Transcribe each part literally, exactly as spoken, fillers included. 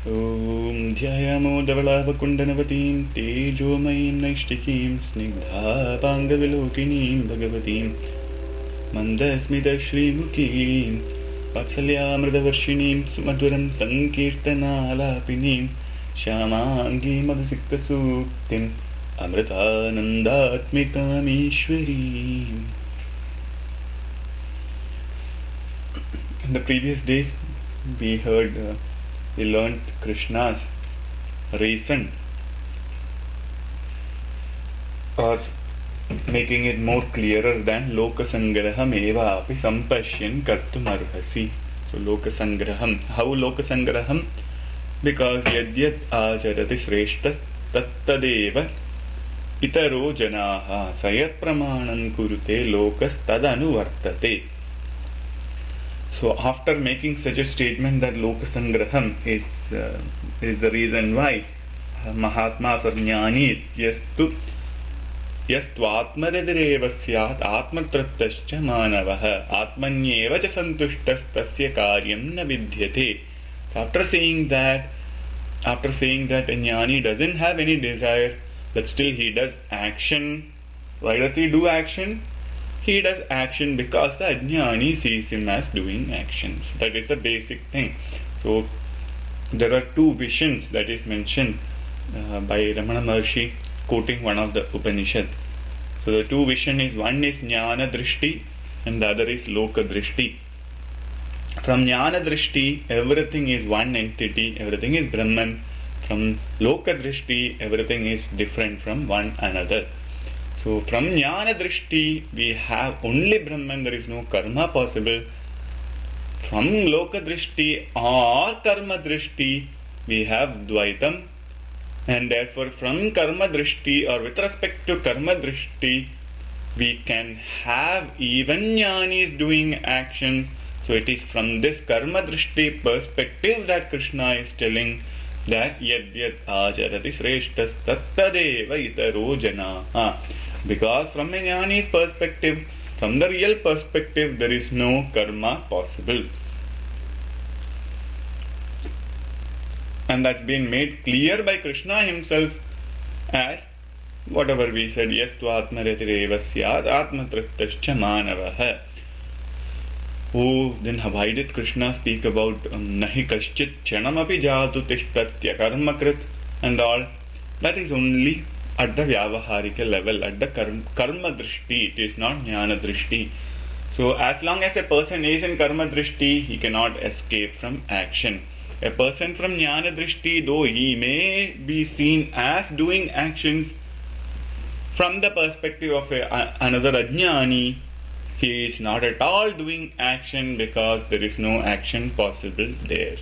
Om Dhyayamo Dhavalavakundanavatim Tejomayim Naishtikim Snigdhapangavilokinim Bhagavatim Mandasmita Shrimukim Vatsalyamritavarshinim Sumadhuram Sankirtanalapinim Shyamangi Madhusikta Suktim Amritanandatmikam Ishwarim. In the previous day, we heard, uh, we learnt Krishna's reason, or making it more clearer than Lokasangraham eva api sampashyan kartum arhasi. So Lokasangraham. How Lokasangraham? Because yadyat acharati shreshta tattadeva itaro janaha sayat pramanam kurute lokas tadanu vartate. So after making such a statement that Lokasangraham is uh, is the reason why uh, Mahatmas or Jnanis yastu yastvatmaredireva syat atmatratascha manavaha atmanyeva cha santushtas tasya karyam na vidyate. After saying that, after saying that a Jnani doesn't have any desire, but still he does action. Why does he do action? He does action because the Ajnani sees him as doing action. That is the basic thing. So there are two visions that is mentioned uh, by Ramana Maharshi, quoting one of the Upanishad. So the two vision is, one is Jnana Drishti and the other is Loka Drishti. From Jnana Drishti, everything is one entity, everything is Brahman. From Loka Drishti, everything is different from one another. So from Jnana Drishti, we have only Brahman, there is no karma possible. From Loka Drishti or Karma Drishti, we have Dvaitam. And therefore from Karma Drishti or with respect to Karma Drishti, we can have even Jnanis doing action. So it is from this Karma Drishti perspective that Krishna is telling that yadyat acharati shreshtas tattadeva itaro janaha. Because from a Jnani's perspective, from the real perspective, there is no karma possible. And that's been made clear by Krishna himself as whatever we said, yes tu atmaretireva syat atmatratascha manavaha. Oh, then why did Krishna speak about nahi kaschit chanam api jatu tishtatya karma krit and all? That is only at the vyavaharika level, at the karma drishti. It is not jnana drishti. So as long as a person is in karma drishti, he cannot escape from action. A person from jnana drishti, though he may be seen as doing actions, from the perspective of a, a, another ajnani, he is not at all doing action because there is no action possible there.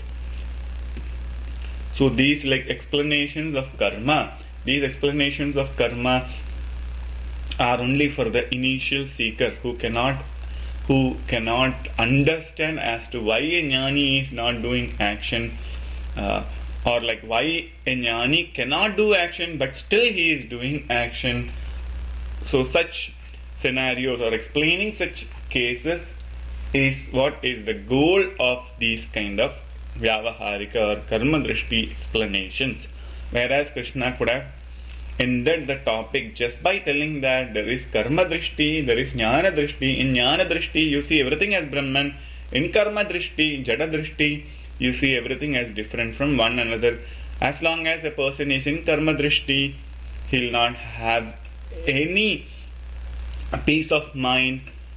So these like explanations of karma, these explanations of karma are only for the initial seeker who cannot who cannot understand as to why a jnani is not doing action, uh, or like why a jnani cannot do action but still he is doing action. So such scenarios or explaining such cases is what is the goal of these kind of vyavaharika or karma drishti explanations. Whereas Krishna could have ended the topic just by telling that there is karma drishti, there is jnana drishti. In jnana drishti, you see everything as Brahman. In karma drishti, jada drishti, you see everything as different from one another. As long as a person is in karma drishti, he will not have any peace of mind.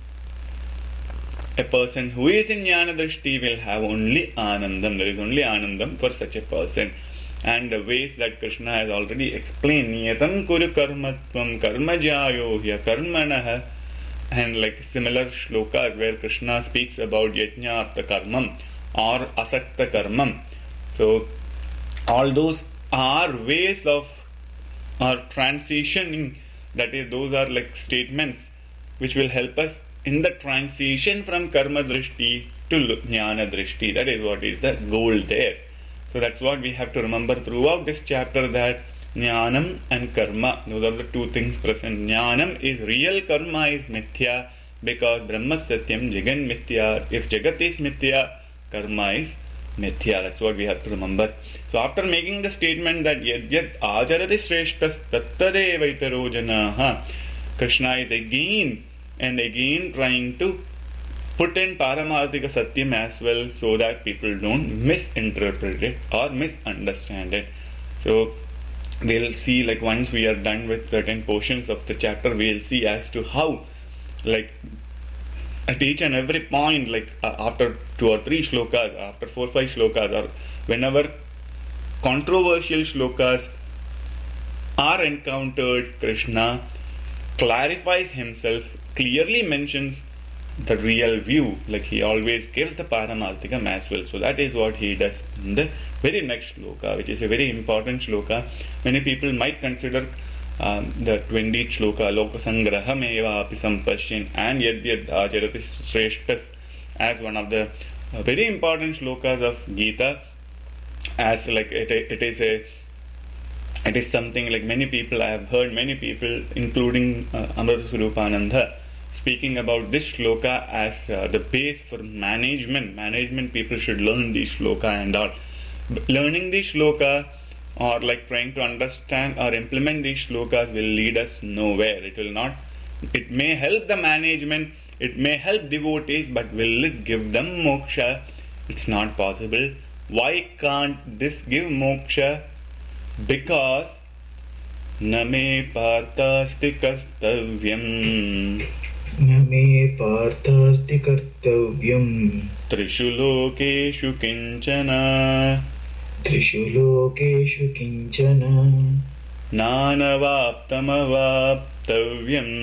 A person who is in jnana drishti will have only anandam. There is only anandam for such a person. And the ways that Krishna has already explained, niyatam kuru karmatvam karmajayo hya karmanaha, and like similar shlokas where Krishna speaks about yajñārtha karmam or asakta karmam. So all those are ways of or transitioning, that is, those are like statements which will help us in the transition from karma drishti to jnana drishti. That is what is the goal there. So that's what we have to remember throughout this chapter, that jnanam and karma, those are the two things present. Jnanam is real, karma is mithya, because Brahma Satyam, Jagan Mithya. If Jagat is Mithya, karma is mithya. That's what we have to remember. So after making the statement that yad yad ajarati shreshtas tattadevaitaro janaha, Krishna is again and again trying to put in Paramarthika Satyam as well, so that people don't misinterpret it or misunderstand it. So we'll see, like once we are done with certain portions of the chapter, we'll see as to how, like at each and every point, like uh, after two or three shlokas, after four or five shlokas, or whenever controversial shlokas are encountered, Krishna clarifies himself, clearly mentions the real view, like he always gives the Paramarthikam as well. So that is what he does in the very next shloka, which is a very important shloka. Many people might consider um, the twentieth shloka, Loka Sangraham eva api sampashyan and yad yad ajarati shreshtas, as one of the uh, very important shlokas of Gita, as like it, it is a it is something like many people, I have heard many people including uh, Amrita Swarupananda speaking about this shloka as uh, the base for management. Management people should learn this shloka and all. Learning this shloka or like trying to understand or implement these shlokas will lead us nowhere. It will not. It may help the management, it may help devotees, but will it give them moksha? It's not possible. Why can't this give moksha? Because na me partasti kartavyam न मे पार्थास्ति कर्तव्यम् त्रिषु लोकेषु किञ्चन त्रिषु लोकेषु किञ्चन नानवाप्तमवाप्तव्यम्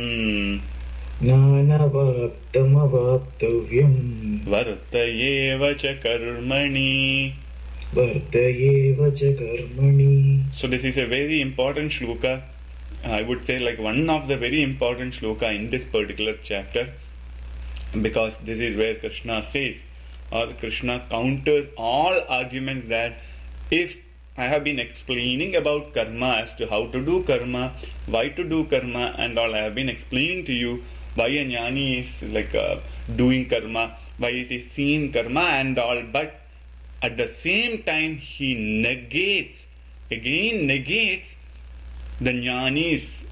नानवाप्तमवाप्तव्यम् वर्तयेव च कर्मणि वर्तयेव च कर्मणि. So this is a very important shloka. I would say like one of the very important shloka in this particular chapter, because this is where Krishna says, or Krishna counters all arguments that if I have been explaining about karma as to how to do karma, why to do karma and all, I have been explaining to you why a jnani is like uh, doing karma, why is he seeing karma and all, but at the same time he negates, again negates the jnani's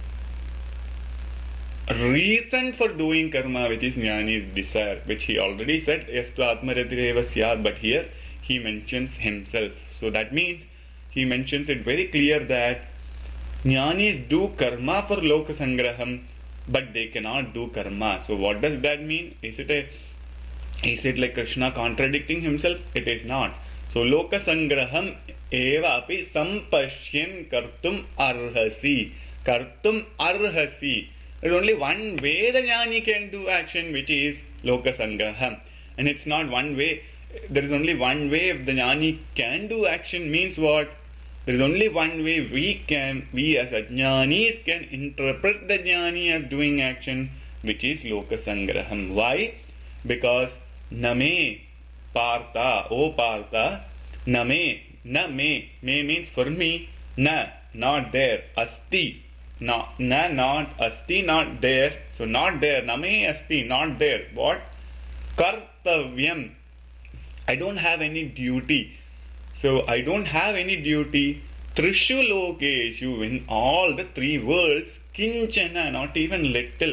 reason for doing karma, which is jnani's desire, which he already said, yastu atmaratireva syad, but here he mentions himself. So that means he mentions it very clear that jnanis do karma for loka sangraham, but they cannot do karma. So what does that mean? Is it a is it like Krishna contradicting himself? It is not. So loka sangraham eva api sampashyan kartum arhasi. Kartum arhasi. There is only one way the jnani can do action, which is loka sangraham. And it's not one way. There is only one way the jnani can do action means what? There is only one way we can, we as ajnanis can interpret the jnani as doing action, which is loka sangraham. Why? Because name partha, O partha, name, na me, me means for me, na, not there, asti, na, na, not, asti, not there, so not there, name asti, not there. What? Kartavyam. I don't have any duty. So I don't have any duty. Trishu lokeshu, in all the three worlds, kinchana, not even little.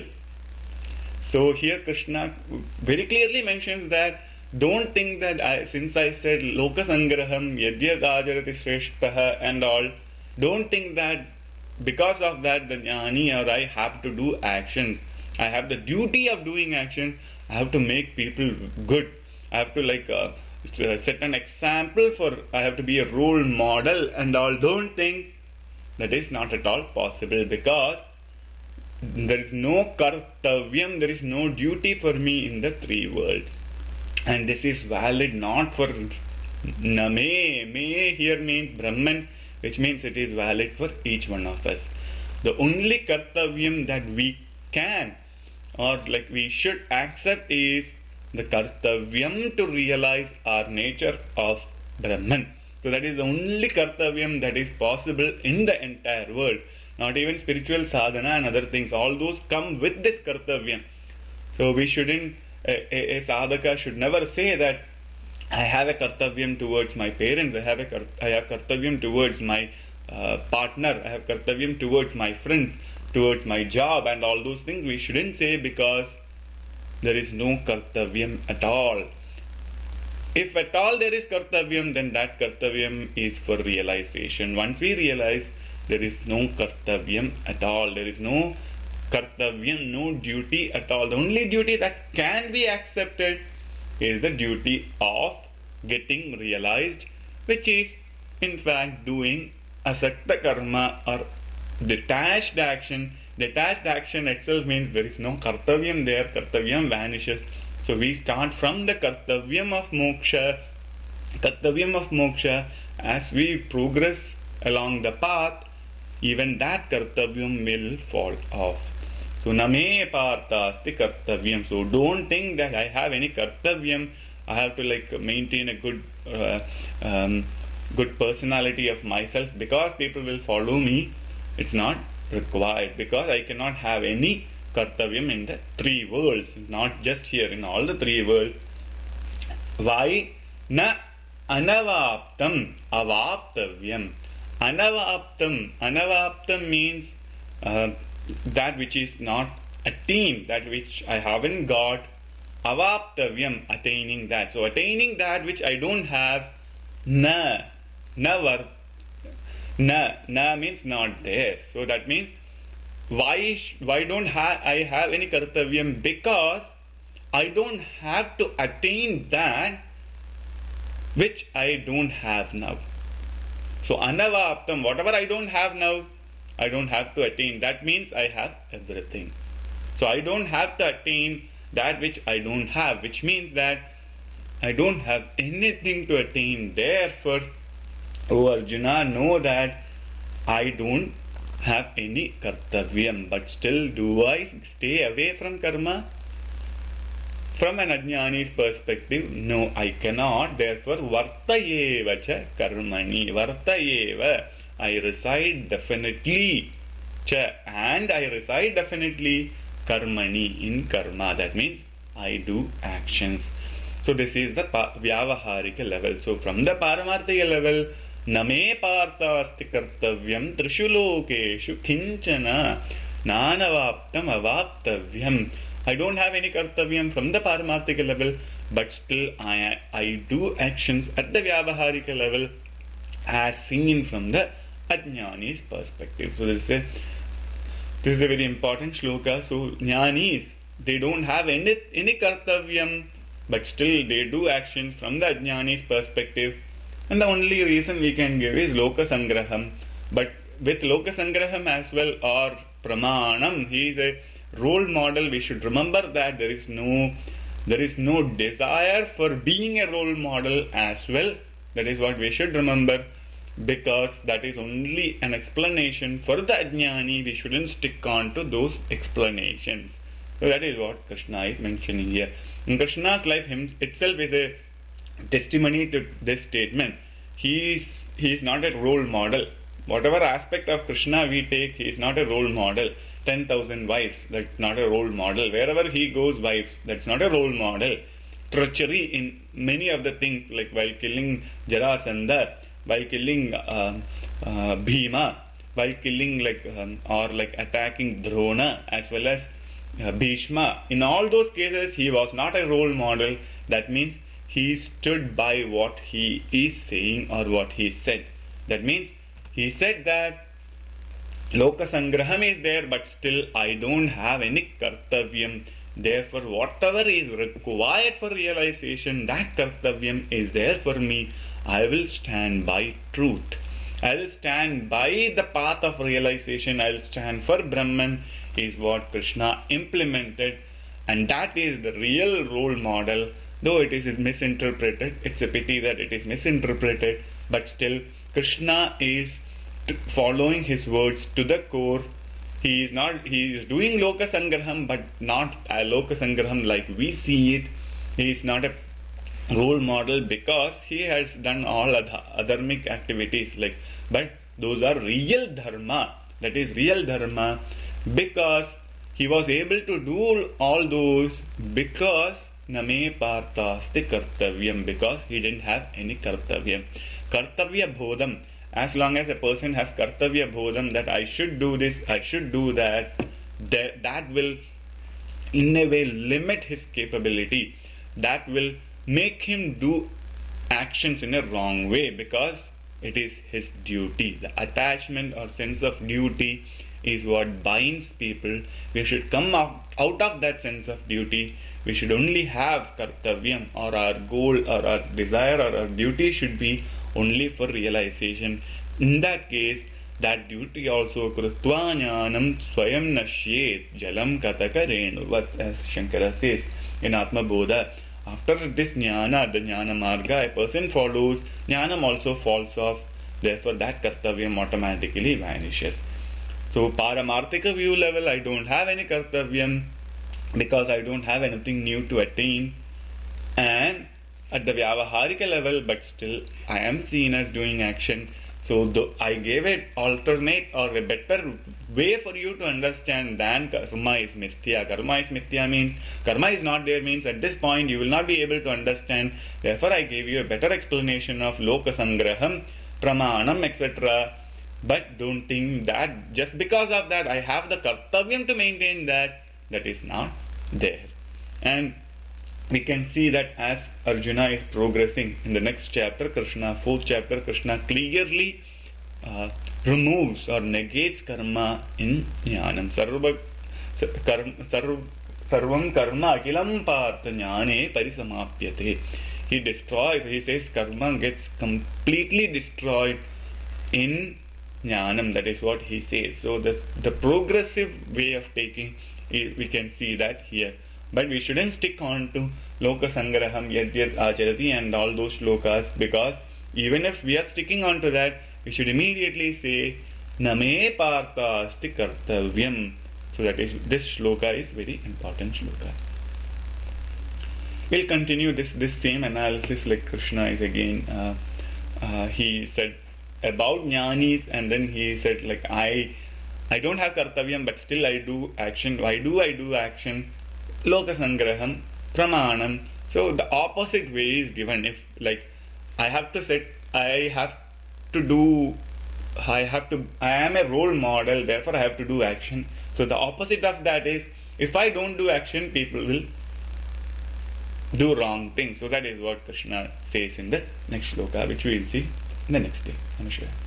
So here Krishna very clearly mentions that don't think that I, since I said loka sangraham, yadyat ajarati shreshtaha and all, don't think that because of that the jnani or I have to do actions. I have the duty of doing actions. I have to make people good. I have to like uh, set an example for, I have to be a role model and all. Don't think that is not at all possible, because there is no kartavyam, there is no duty for me in the three worlds. And this is valid not for name. Me here means Brahman, which means it is valid for each one of us. The only kartavyam that we can or like we should accept is the kartavyam to realize our nature of Brahman. So that is the only kartavyam that is possible in the entire world. Not even spiritual sadhana and other things. All those come with this kartavyam. So we shouldn't, a, a, a sadhaka should never say that I have a kartavyam towards my parents, I have a kar- I have kartavyam towards my uh, partner, I have kartavyam towards my friends, towards my job, and all those things we shouldn't say, because there is no kartavyam at all. If at all there is kartavyam, then that kartavyam is for realization. Once we realize, there is no kartavyam at all. There is no kartavyam, no duty at all. The only duty that can be accepted is the duty of getting realized, which is in fact doing asakta karma or detached action. Detached action itself means there is no kartavyam there, kartavyam vanishes. So we start from the kartavyam of moksha, kartavyam of moksha. As we progress along the path, even that kartavyam will fall off. So name partha asti kartavyam. So don't think that I have any kartavyam. I have to like maintain a good uh, um, good personality of myself because people will follow me. It's not required, because I cannot have any kartavyam in the three worlds, not just here, in all the three worlds. Why? Na anavaptam avaptavyam. Anavaptam. Anavaptam means uh, that which is not attained, that which I haven't got. Avaptavyam, attaining that. So attaining that which I don't have. Na. Na var. Na. Na means not there. So that means why why don't ha- I have any kartavyam? Because I don't have to attain that which I don't have now. So anavaptam, whatever I don't have now, I don't have to attain. That means I have everything. So I don't have to attain that which I don't have, which means that I don't have anything to attain. Therefore, O Arjuna, know that I don't have any kartavyam, but still do I stay away from karma? From an ajnani's perspective, no, I cannot. Therefore, vartayeva cha karmani, vartayeva, I reside definitely, cha, and I reside definitely karmani, in karma. That means I do actions. So this is the pa- vyavaharika level. So from the paramarthika level, name partha asti kartavyam trishu lokeshu kinchana nanavaptam avaptavyam. I don't have any kartavyam from the paramarthika level, but still I, I do actions at the vyavaharika level as seen from the ajnani's perspective. So this is a, this is a very important shloka. So jnanis, they don't have any, any kartavyam, but still they do actions from the ajnani's perspective. And the only reason we can give is loka sangraham. But with loka sangraham as well, or pramanam, he is a role model. We should remember that there is no there is no desire for being a role model as well. That is what we should remember, because that is only an explanation for the ajnani. We shouldn't stick on to those explanations. So that is what Krishna is mentioning here. And Krishna's life him, itself is a testimony to this statement. He is, he is not a role model. Whatever aspect of Krishna we take, he is not a role model. ten thousand wives, that's not a role model. Wherever he goes, wives, that's not a role model. Treachery in many of the things, like while killing Jarasandha, while killing uh, uh, Bhima, while killing like um, or like attacking Drona, as well as uh, Bhishma. In all those cases, he was not a role model. That means he stood by what he is saying or what he said. That means he said that Loka Sangraham is there, but still I don't have any kartavyam. Therefore, whatever is required for realization, that kartavyam is there for me. I will stand by truth. I will stand by the path of realization. I will stand for Brahman, is what Krishna implemented. And that is the real role model. Though it is misinterpreted, it's a pity that it is misinterpreted, but still Krishna is following his words to the core. He is not, he is doing Loka Sangraham, but not a Loka Sangraham like we see it. He is not a role model because he has done all adharmic activities, like, but those are real dharma. That is real dharma because he was able to do all those because Name Parthasti Kartavyam, because he didn't have any Kartavyam. Kartavya Bodham, as long as a person has Kartavya Bodham that I should do this, I should do that, that, that will in a way limit his capability. That will make him do actions in a wrong way because it is his duty. The attachment or sense of duty is what binds people. We should come out, out of that sense of duty. We should only have kartavyam, or our goal or our desire or our duty should be only for realization. In that case, that duty also krutva jnanam swayam nashyet jalam kataka renuvat, as Shankara says in Atma Bodha. After this jnana, the jnana marga, a person follows, jnanam also falls off. Therefore, that kartavyam automatically vanishes. So, paramarthika view level, I don't have any kartavyam because I don't have anything new to attain. And at the vyavaharika level, but still, I am seen as doing action. So, though I gave it alternate or a better way for you to understand than karma is mithya. Karma is mithya means karma is not there means at this point you will not be able to understand. Therefore, I gave you a better explanation of loka sangraham, pramanam, et cetera. But don't think that just because of that I have the kartavyam to maintain that. That is not there. And we can see that as Arjuna is progressing in the next chapter, Krishna, fourth chapter, Krishna clearly uh, removes or negates karma in jnanam. Sarva, karma, sarv, sarvam karma akilam partha jnane parisamapyate. He destroys, he says karma gets completely destroyed in jnanam. That is what he says. So this, the progressive way of taking, we can see that here. But we shouldn't stick on to Loka Sangraham, Yad Yad Acharati and all those shlokas, because even if we are sticking on to that, we should immediately say Name Partha Asti Kartavyam. So that is, this shloka is very important shloka. We'll continue this, this same analysis like Krishna is again, uh, uh, he said about jnanis, and then he said like I I don't have kartavyam but still I do action. Why do I do action? Loka sangraham, pramanam. So the opposite way is given. If like I have to set, I have to do, I have to, I am a role model, therefore I have to do action. So the opposite of that is, if I don't do action, people will do wrong things. So that is what Krishna says in the next shloka, which we will see in the next day. Namaskar.